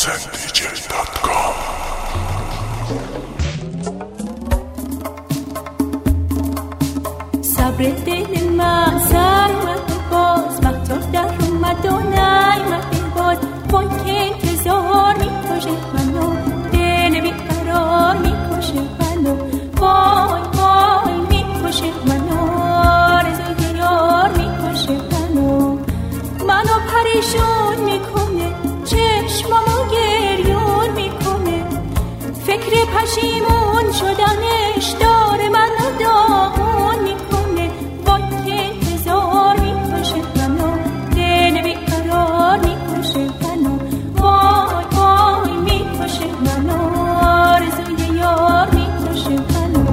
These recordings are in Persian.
zenDJ.com. صبر دل من سر اومد باز وقتا در اومد و نیامد باز وای که انتظار میکشه منو دل بیقرار میکشه منو وای وای میکشه منو آرزوی یار میکشه منو پریشون میکنه چشمامو گریون میکنه فکر پشیمون شدنش داره منو داغون میکنه وای که انتظار میکشه منو دل بیقرار میکشه منو وای وای میکشه منو آرزوی یار میکشه منو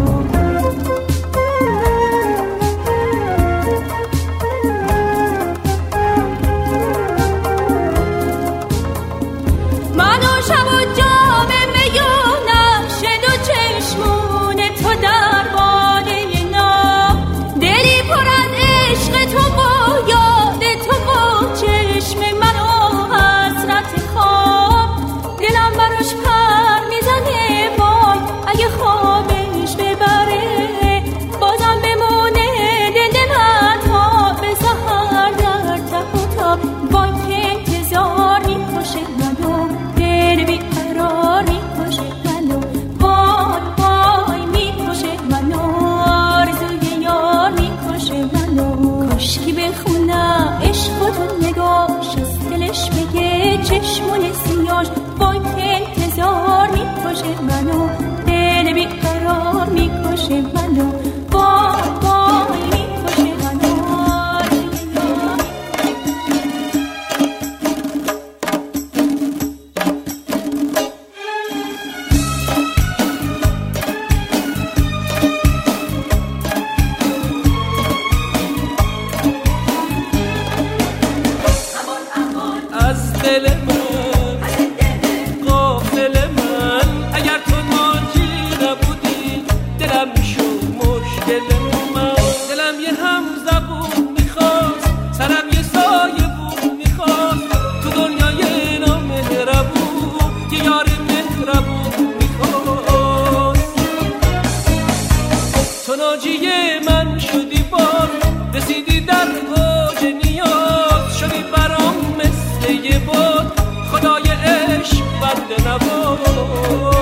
شب و جام میونم شد و چشمون تو در باده نام دلی پر از عشق تو با یاد تو با چشم من و حسرت خواب دلم براش پر میزنه وای اگه خوابش ببره بازم بمونه دل من تا به سحر در ته و تاب وای که انتظار میکشه منو دل بیقرار میکشه منو وای وای میکشه منو آرزوی یار میکشه منو کاشکی بخونم عشق و نگاش از دلش بگه چشمون سیاش وای که انتظار میکشه منو دل بیقرار میکشه منو وای وای میکشه منو از دل من غافل من اگر تو ناجی نبودی دلم میشد مشکل من دلم یه هم زبون میخواست سرم یه سایه بود میخواست تو دنیای نامهربون یه یار مهربون میخواست تو ناجی من شدی باز رسیدی در اوج نیاز شدی برام مثل یه باد خدای عشق بنده نواز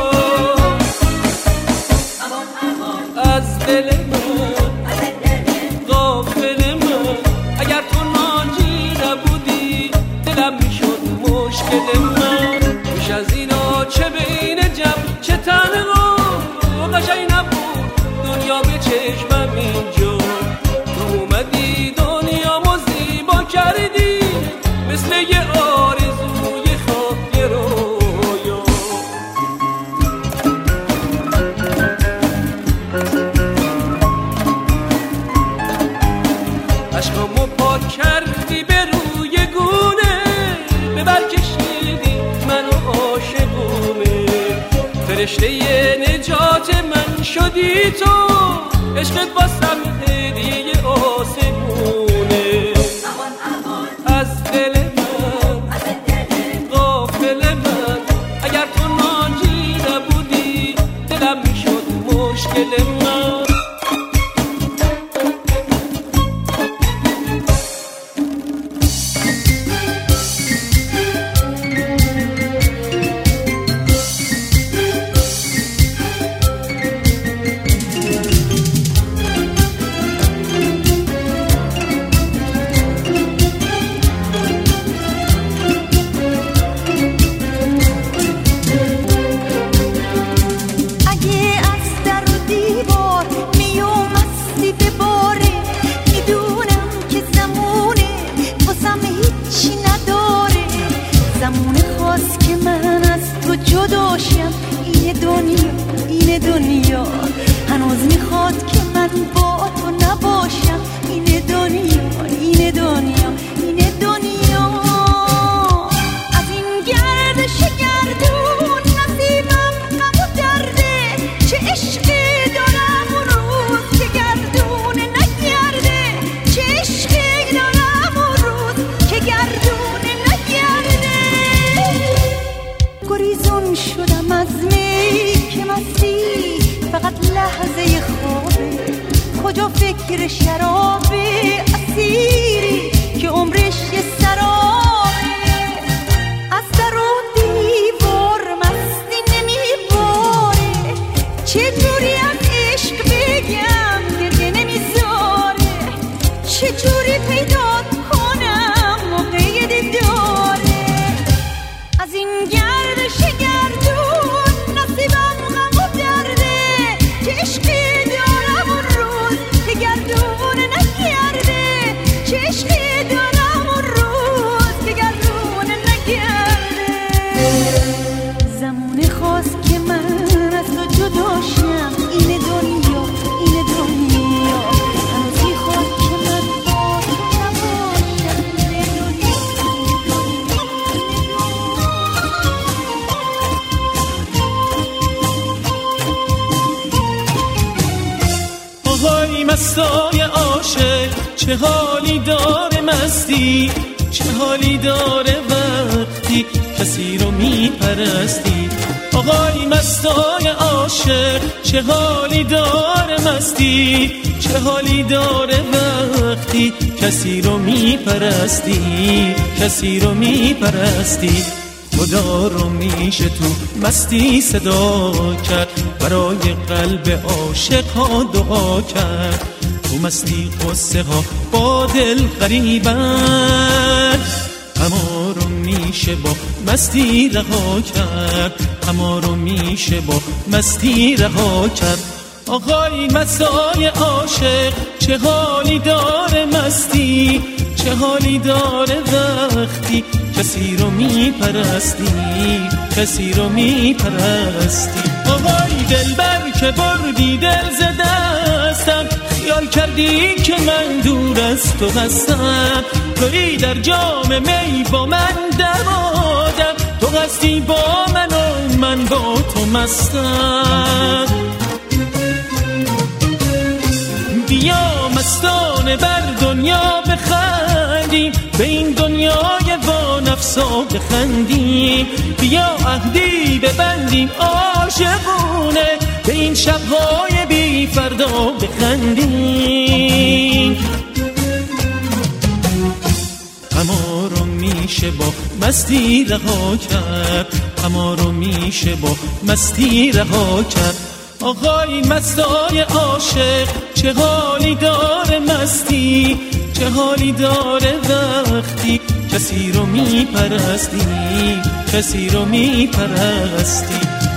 از دل من غافل من اگر تو ناجی نبودی دلم میشد مشکل من بیش از اینا چه بین جمع چه تنها قشنگ نبود دنیا به چشمم اینجا تو اومدی دنیامو زیبا کردی مثل یه آرزوی خواب یه رویا عشقامو پاک کردی به روی گونه ببر کشیدی منو عاشقونه فرشته نجات من شدی تو عشقت واسم هدیه آسمونه از دل من غافل من اگر تو ناجی نبودی دلم میشد مشکل من دنیا هنوز میخواد که من با تو نباشم این دنیا این دنیا این دنیا از این گردش گردون نصیبم غم و درده چه عشقی دارم اون روز که گردون نگرده چه عشقی دارم اون روز که گردون نگرده گریزون شدم از می که مستی فقط لحظه خوابه، کجا فکر شرابه، اسیری که عمرش یه سرابه. از در و دیوار مستی نمیباره، چجوری از عشق بگم گریه نمیذاره، چجوری پیدا کنم موقع دیداره. از این گردش گردون نصیبم غم و درده، که عشقی دارم اون روز که گردون نگرده، که عشقی دارم اون روز که گردون نگرده. زمونه خواست که من از تو جدا شم، این دنیا این دنیا هنوز میخواد که من با تو نباشم، این دنیا آهای مستای عاشق چه حالی داره مستی، چه حالی داره وقتی کسی رو میپرستی. آهای مستای عاشق چه حالی داره مستی، چه حالی داره وقتی کسی رو میپرستی، کسی رو میپرستی. خدا رو میشه تو مستی صدا کرد، برای قلب عاشق ها دعا کرد. تو مستی قصه ها با دل غریبن، اما رو میشه با مستی رها کرد، اما رو میشه با مستی رها کرد. آقای مستای عاشق چه حالی داره مستی، چه حالی داره وقتی کسی رو میپرستی، کسی رو میپرستی. آهای دلبر که بردی دل ز دستم، خیال کردی که من دور از تو هستم. تویی در جام می با من درآمدم، تو هستی با من و من با تو مستم. بیا مستانه بر دنیا بخندیم، به این دنیای وانفسا بخندیم. بیا عهدی ببندیم عاشقونه، به این شبهای بی فردا بخندیم. اما رو میشه با مستی رها کرد، اما رو میشه با مستی رها کرد. آقای مستای عاشق چه حالی داره مستی، چه حالی داره وقتی کسی رو میپرستی، کسی رو میپرستی.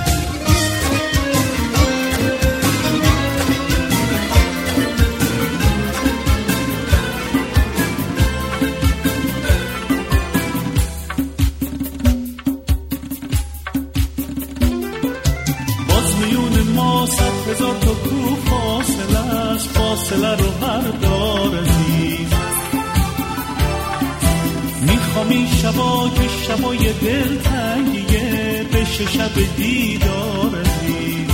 هزار تا کو فاصله است، فاصله رو بردار عزیز. میخوام این شبا که شبای دل تنگیه، بشه شب دیدار عزیز.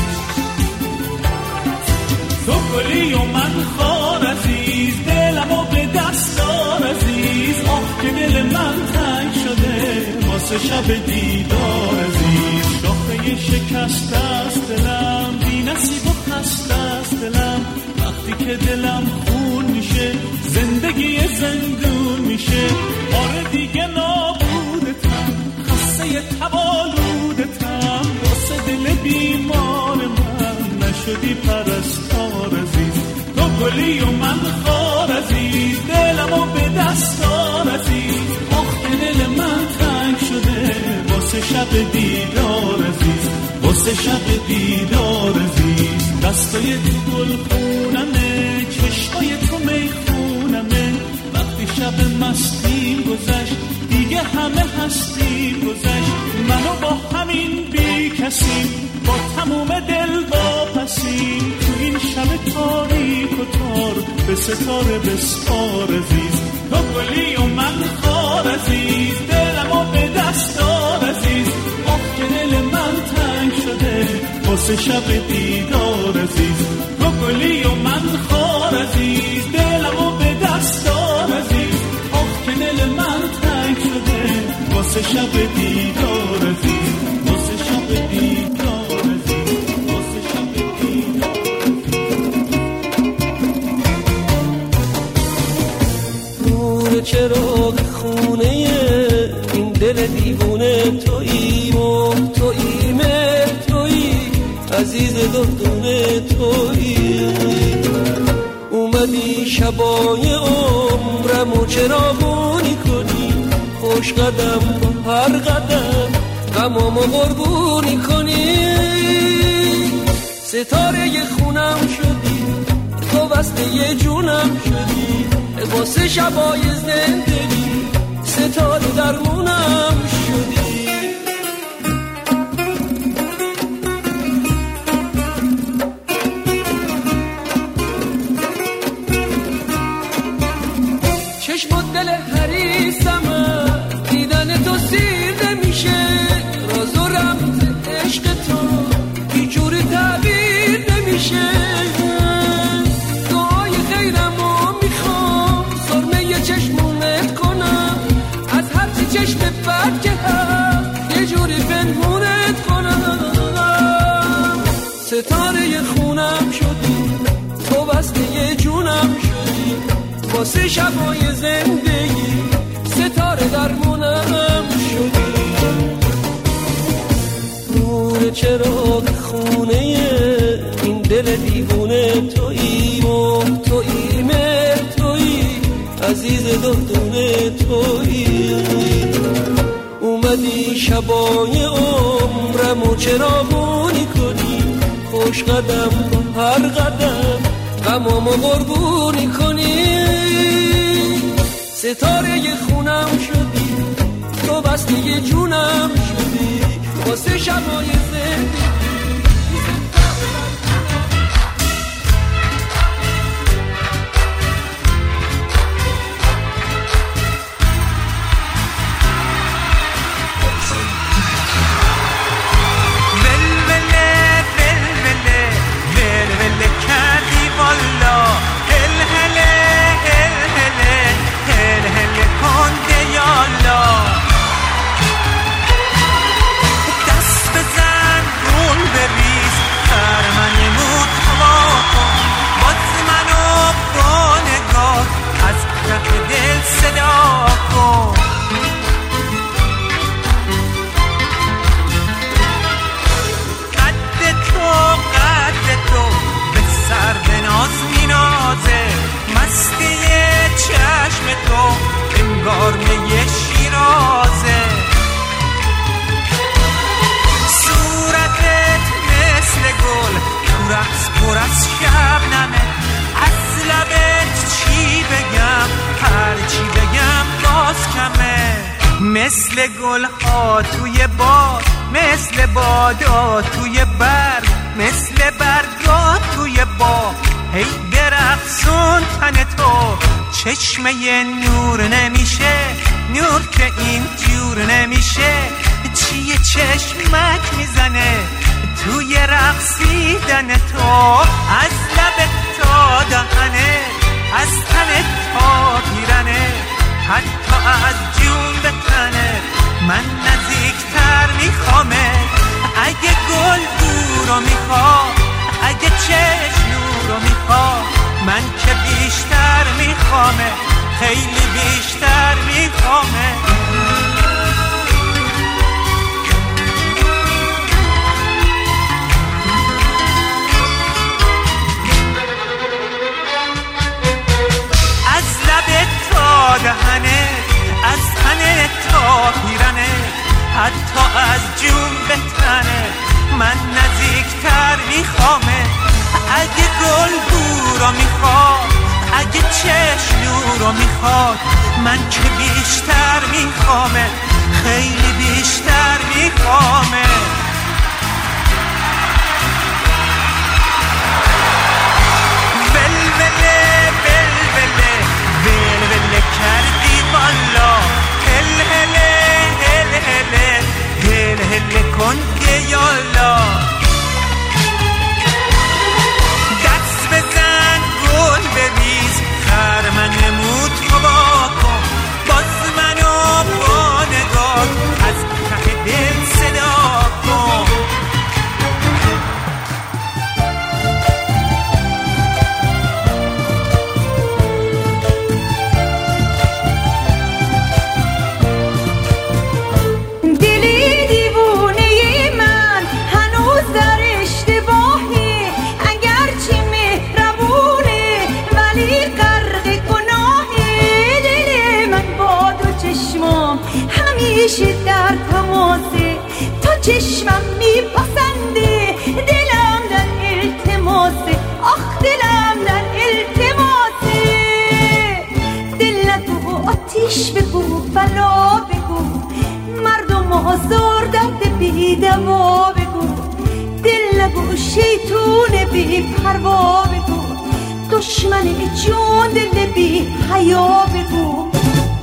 تو گلی و من خار عزیز، دلمو به دست دار عزیز. آه که دل من تنگ شده واسه شب دیدار عزیز. شاخه شکسته است دلم، بی نصیب و خسته است دلم. وقتی که دلم خون میشه زندگی زندون میشه. آره دیگه نابودتم، خسته تبالودتم. واسه دل بیمار من نشدی پرستار عزیز. تو گلی و من خار عزیز، دلمو به دست دار عزیز. آخ که دل من تنگ شده واسه شب دیدار عزیز، واسه شب دیدار عزیز. دستای تو گل خونمه، چشمای تو میخونمه. وقتی شب مستی گذشت دیگه همه هستی گذشت. منو با همین بی کسیم، با تموم دل واپسیم. تو این شب تاریک و تار به ستاره بسپار عزیز. تو گلی و من خار عزیز، دلمو به دست دار عزیز. آخ که دل من تنگ شده واسه شب دیدار عزیز. تو گلی و من خار عزیز، دلمو به دست دار عزیز. آخ که دل من تنگ شده واسه شب دیدار عزیز. دل دیوونه تویی تویی عزیز دردونه تویی. اومدی شبای عمرمو چراغونی کنی، خوش قدم با هر قدم غمامو قربونی کنی. ستاره خونم شدی، تو وصله جونم شدی، واسه شبای زندگی ستاره درمونم شدی. چشم و دل حریصمه، دیدن تو سیر نمیشه، راز و رمز عشق تو هیچ جوری تعبیر نمیشه. دعای خیرمو میخوام سرمه چشمونت کنم، از هرچی چشم بد که هست یه جوری پنهونت کنم. ستاره خونم شدی، تو وصله جونم شدی، واسه شبای زندگی ستاره درمونم شدی. نور چراغ خونه این دل دیوونه تویی تویی عزیز دردونه تویی. اومدی شبای عمرمو چراغونی کنی، خوش قدم با هر قدم غمامو قربونی کنی. ستاره خونم شدی، تو بسته جونم شدی، واسه شبای زندگی. مثل گل ها توی باد، مثل بادا توی برگ، مثل برگا توی باغ، هی برقصون تن تو. چشمه نور نمیشه، نور که این جور نمیشه. چیه چشمک میزنه توی رقصیدن تو؟ از لب تا دهنه، از تن تا پیرنه، حتی از جون به تنه. من نزدیکتر میخوامه، اگه گل دورو میخوام، اگه چشم نورو میخوام، من که بیشتر میخوامه، خیلی بیشتر میخوامه. از لب تا دهنه، از تنه تا پیرنه، حتی از جون به تنه. من نزدیکتر میخوامه، اگه گل بورو میخواد، اگه چشم نورو میخواد، من که بیشتر میخوامه، خیلی بیشتر میخوامه. ولوله ولوله ولوله کردی والا، هل هله هل هله هل هله کن که یالا. دست بزن گل بریز، خرمن موت هوا کن، باز منو با نگاه از ته دل صدا کن. چشمم میپسنده، دلم در التماسه، آخ دلم در التماسه. دل نگو آتیش بگو، بلا بگو، مردم آزار درد بی دوا بگو. دل نگو شیطون بی پروا بگو، دشمن جون دل بی حیا بگو.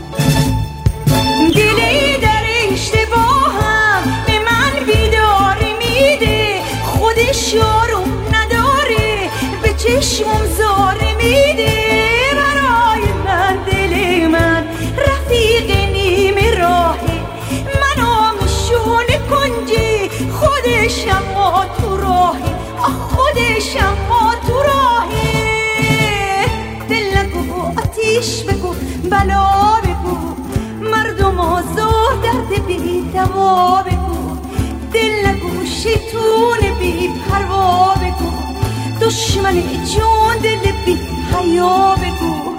گله در اشتباهم به من بیداری میده، خودش آروم نداره به چشمم زاره میده. برای من دل من رفیق نیمه راهه، منو میشونه کنجی، خودش اما تو راهه، خودش اما تو راهه. دل نگو آتیش بگو، بلا بگو، مردم آزار درد بی دوا بگو. دل نگو شیطون بی پروا بگو، دشمن جون دل بی حیا بگو.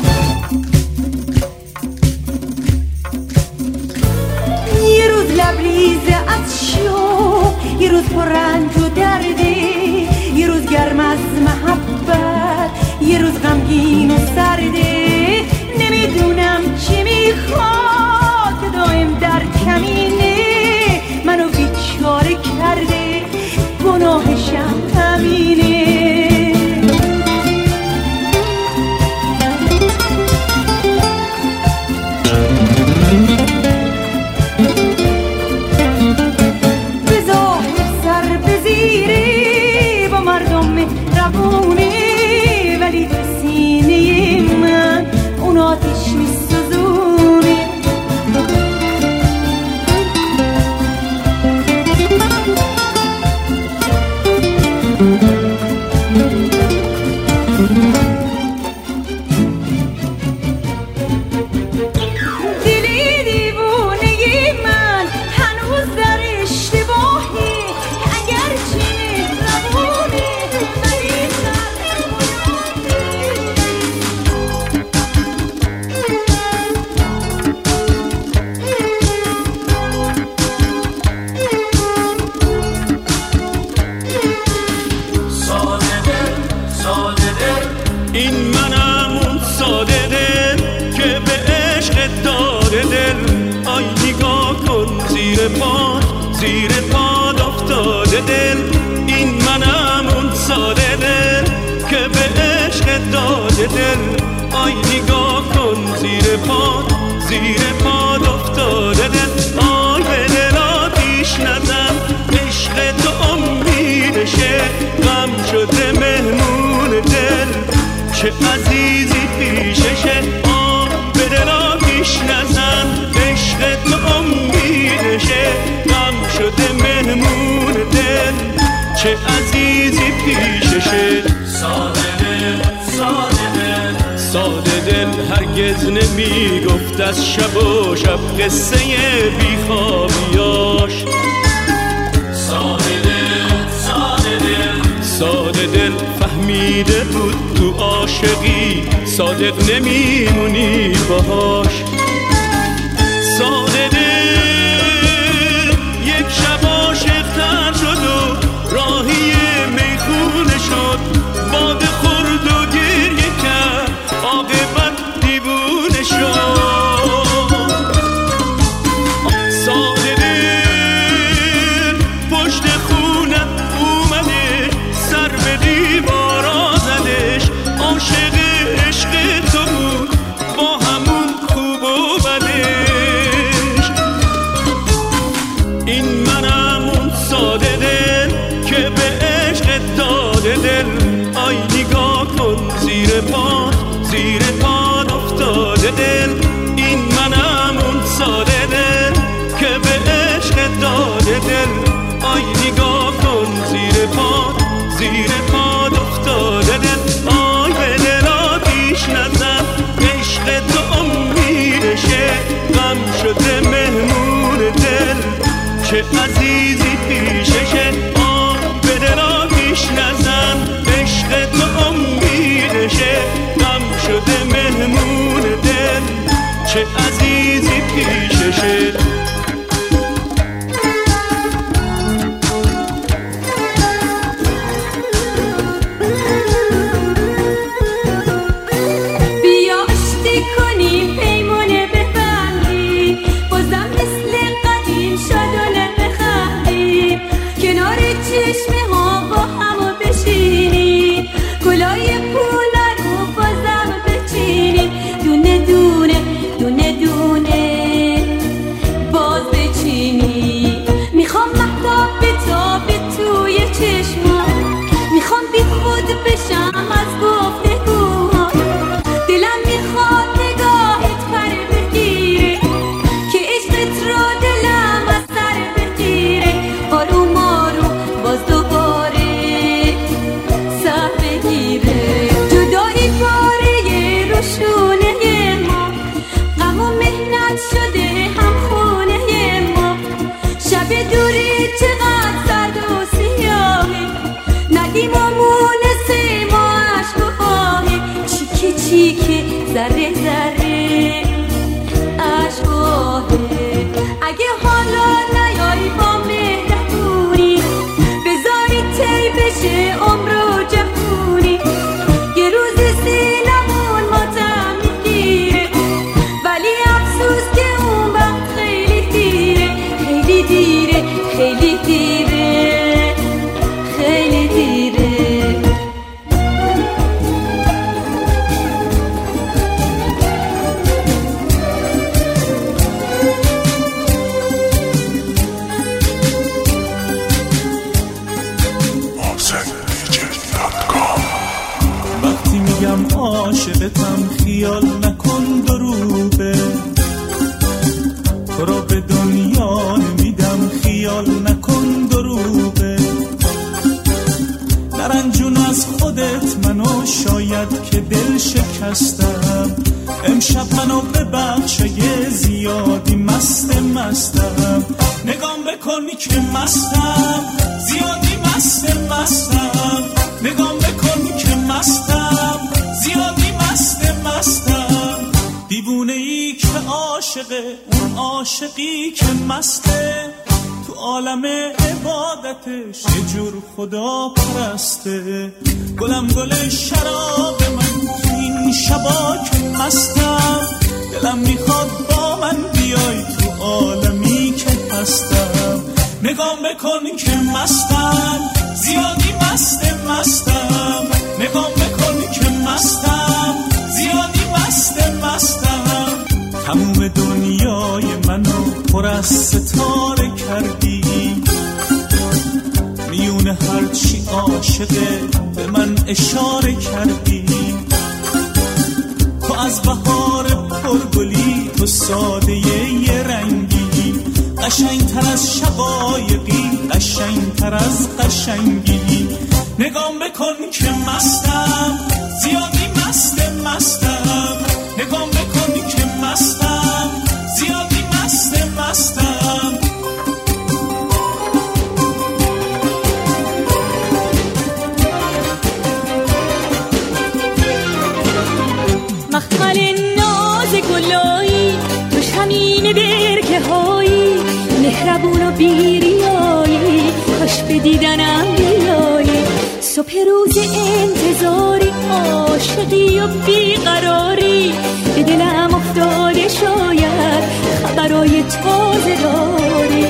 یه روز لبریز از شوق، یه روز پررنج و درده، یه روز گرم از محبت، یه روز غمگین و سرده. نمیدونم چی میخواد دایم در کمینه، منو بیچاره کرده، گناهشم همینه. ولی تو سینه من اون آتیش میسوزونه. دلی دیوونه من هنوز در اشتباهی، اگر چه مهربونه ولی این منم اون ساده دل که به عشق داده دل. آی نگاه کن زیر پاد افتاده دل. این منم اون ساده دل که به عشق داده دل. آی نگاه کن زیر پاد افتاده دل. آی به دل آتیش نزن، عشق تو امیدشه، غم شده مهمون دل، چه عزیزی پیششه. به دل آتیش نزن، عشق تو امیدشه، غم شده مهمون دل، چه عزیزی پیششه. ساده دل هرگز نمیگفت از شب و شب قصه بیخوابیاش. ساده دل فهمیده بود تو عاشقی صادق نمیمونی باهاش. ساده دل یک شب عاشق تر شد و راهی میخونه شد، باده خورد و گریه کرد، عاقبت دیوونه شد. ساده دل پشت خونت اومده، سر به دیوارا زدش، عاشق عشق تو بود با همون خوب و بدش. این منم اون ساده دل که به عشق داده دل. آی نگاه کن زیر پاد افتاده دل. این منم اون ساده دل که به عشق داده دل. آی نگاه کن زیر پاد افتاده دل. آی به دل آتیش نزن، عشق تو امیدشه، غم شده مهمون دل، چه عزیزی پیششه. به دل آتیش نزن، عشق تو امیدشه، غم شده مهمون دل، چه عزیزی پیششه. کنار چشمه ها با همو بشینیم، گلای پولا رو بازم بچینیم، دونه دونه دونه دونه باز بچینیم. میخوام مهتاب بتابه توی چشما، میخوام بی خود بشم از گفتگوها، دلم میخواد نگاهت پر بگیره که عشقت رو دلم از سر بگیره، آروم آروم باز دوباره سر بگیره. جدایی پاره روشونه ما، غم و مهنت شده هم خونه ما، شب دوری چقدر سرد و سیاهه، ندیم و مونسه ما عشق و آهه، چیکه چیکه ذره ذره عشق و آهه. اگه حالا نیایی با مهربونی، بذاری تی بشه عمر و جوونی، یه روز سینمون ماتم میگیره، ولی افسوس که اون وقت خیلی دیره، خیلی دیره، خیلی دیره، خیلی دیره. وقتی میگم عاشقتم خیال نکن دروغه، تو را به دنیا نمیدم خیال نکن دروغه، نرنجون از خودت منو شاید که دل شکستم، امشب منو ببخش اگه زیادی مستم، نگام بکنی که مستم، زیادی مستم، نگام بکنی که مستم، زیادی مستم، دیوونه ای که عاشقه، اون عاشقی که مسته، تو عالم عبادتش یه جور خدا پرسته، گلم گل شراب من تو این شبا که مستم، دلم میخواد با من بیای تو عالمی که هستم، نگام بکن که مستم، زیادی مستم، نگام بکن که مستم، زیادی مستم، تموم دنیای منو پر از ستاره کردی، میون هرچی عاشقه به من اشاره کردی، تو از بهار پرگلی، تو ساده یه رنگی، قشنگتر از شقایقی، قشنگتر از قشنگی، نگام بکن که مستم، زیادی مستم، نگام بکن که مستم، زیادی مستم. مخمل ناز گلایی، توش همین برکه هایی، مهربون و بیریایی، کاش به دیدنم بیایی، صبح روز انتظاری، عاشقی و بیقراری، به دلم افتاده شاید خبرای تازه داری،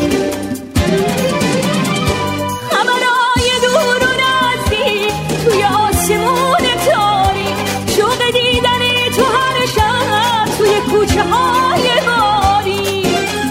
خبرای دور و نزدیک توی آسمون تاری، شوق دیدن تو هر شب توی کوچه های باری،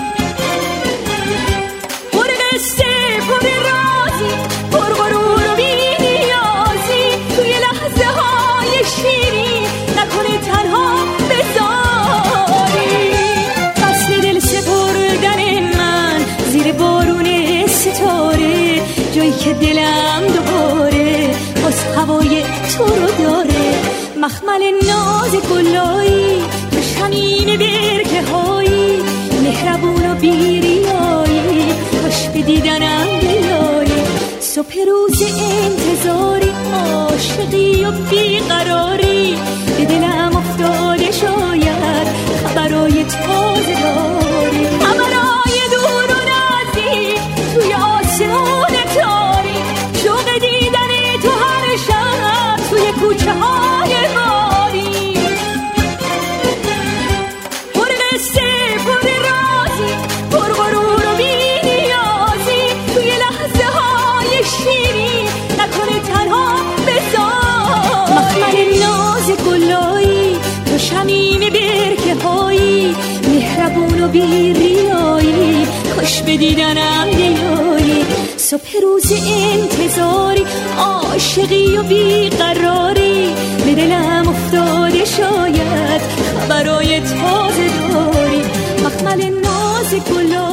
پر قصه پر رازی، پر غرور و بی‌نیازی، توی لحظه های شیرین نکنه تنها بذاری، فصل دل سپردن من زیر بارون ستاره، جایی که دلم دوباره باز هوای تو رو داره، مخمل ناز گلایی، توش همین برکه هایی، مهربون و بیریایی، کاش به دیدنم بیایی، صبح روز انتظاری، عاشقی و بیقراری، به دلم افتاده شاید خبرای تازه داری، خبرای دور و نزدیک توی آسمون تاری، شوق دیدن تو هر شب توی کوچه های باری، پر قصه پر رازی، پر غرور و بی‌نیازی، توی لحظه ها بی ریایی، کاش به دیدنم بیایی. صبح روز انتظاری، عاشقی و بیقراری، به دلم افتاده شاید خبرای تازه داری. مخمل ناز گلا